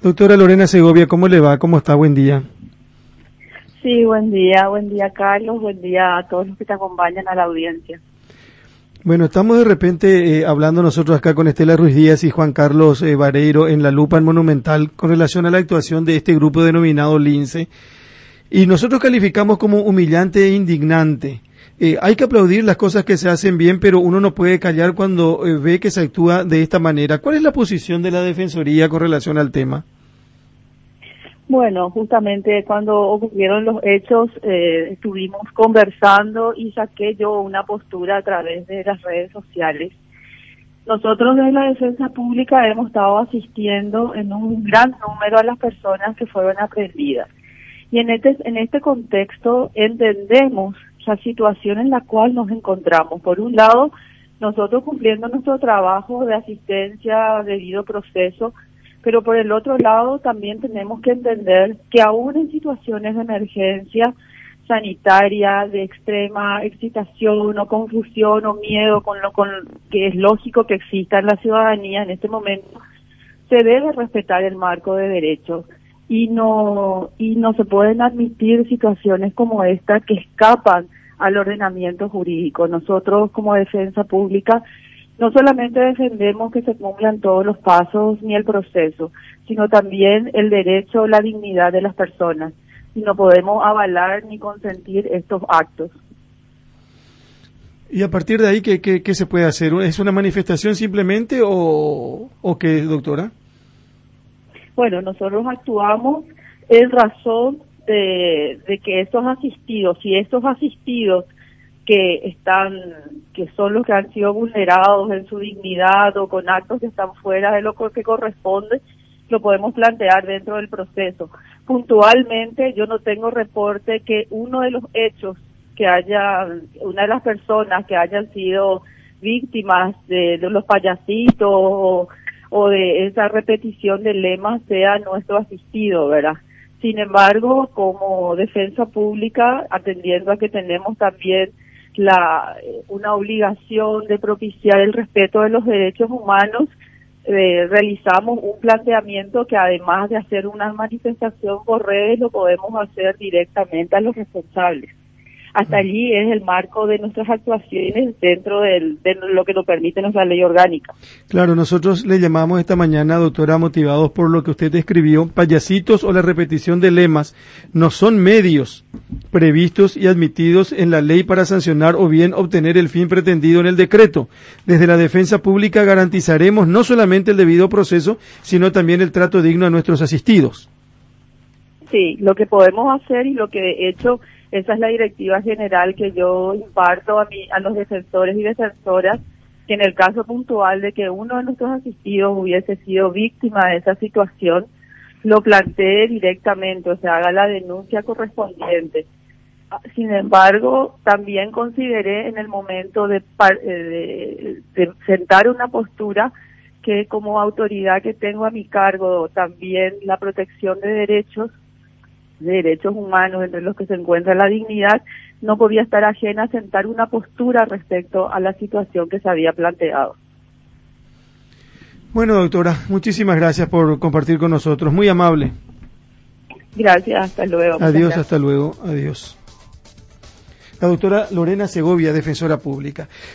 Doctora Lorena Segovia, ¿cómo le va? ¿Cómo está? Buen día. Sí, buen día Carlos, buen día a todos los que te acompañan a la audiencia. Bueno, estamos de repente hablando nosotros acá con Estela Ruiz Díaz y Juan Carlos Vareiro en La Lupa, en Monumental, con relación a la actuación de este grupo denominado Lince, y nosotros calificamos como humillante e indignante. Hay que aplaudir las cosas que se hacen bien, pero uno no puede callar cuando ve que se actúa de esta manera. ¿Cuál es la posición de la Defensoría con relación al tema? Bueno, justamente cuando ocurrieron los hechos estuvimos conversando y saqué yo una postura a través de las redes sociales. Nosotros desde la Defensa Pública hemos estado asistiendo en un gran número a las personas que fueron aprehendidas. Y en este contexto entendemos la situación en la cual nos encontramos. Por un lado, nosotros cumpliendo nuestro trabajo de asistencia, debido proceso, pero por el otro lado también tenemos que entender que aún en situaciones de emergencia sanitaria, de extrema excitación o confusión o miedo con que es lógico que exista en la ciudadanía en este momento, se debe respetar el marco de derechos y no se pueden admitir situaciones como esta que escapan al ordenamiento jurídico. Nosotros como Defensa Pública no solamente defendemos que se cumplan todos los pasos ni el proceso, sino también el derecho, la dignidad de las personas. Y no podemos avalar ni consentir estos actos. Y a partir de ahí, ¿qué se puede hacer? ¿Es una manifestación simplemente o qué, doctora? Bueno, nosotros actuamos en razón de que estos asistidos, si estos asistidos que son los que han sido vulnerados en su dignidad o con actos que están fuera de lo que corresponde, lo podemos plantear dentro del proceso. Puntualmente, yo no tengo reporte que uno de los hechos una de las personas que hayan sido víctimas de los payasitos o de esa repetición de lemas sea nuestro asistido, ¿verdad? Sin embargo, como Defensa Pública, atendiendo a que tenemos también una obligación de propiciar el respeto de los derechos humanos, realizamos un planteamiento que además de hacer una manifestación por redes, lo podemos hacer directamente a los responsables. Hasta allí es el marco de nuestras actuaciones dentro de lo que nos permite nuestra ley orgánica. Claro, nosotros le llamamos esta mañana, doctora, motivados por lo que usted escribió, payasitos o la repetición de lemas no son medios previstos y admitidos en la ley para sancionar o bien obtener el fin pretendido en el decreto. Desde la Defensa Pública garantizaremos no solamente el debido proceso, sino también el trato digno a nuestros asistidos. Sí, lo que podemos hacer y lo que de hecho esa es la directiva general que yo imparto a los defensores y defensoras, que en el caso puntual de que uno de nuestros asistidos hubiese sido víctima de esa situación, lo plantee directamente, o sea, haga la denuncia correspondiente. Sin embargo, también consideré en el momento de sentar una postura que como autoridad que tengo a mi cargo también la protección de derechos humanos, entre los que se encuentra la dignidad, no podía estar ajena a sentar una postura respecto a la situación que se había planteado. Bueno, doctora, muchísimas gracias por compartir con nosotros, muy amable. Gracias, hasta luego. Adiós, hasta luego, adiós. La doctora Lorena Segovia, defensora pública.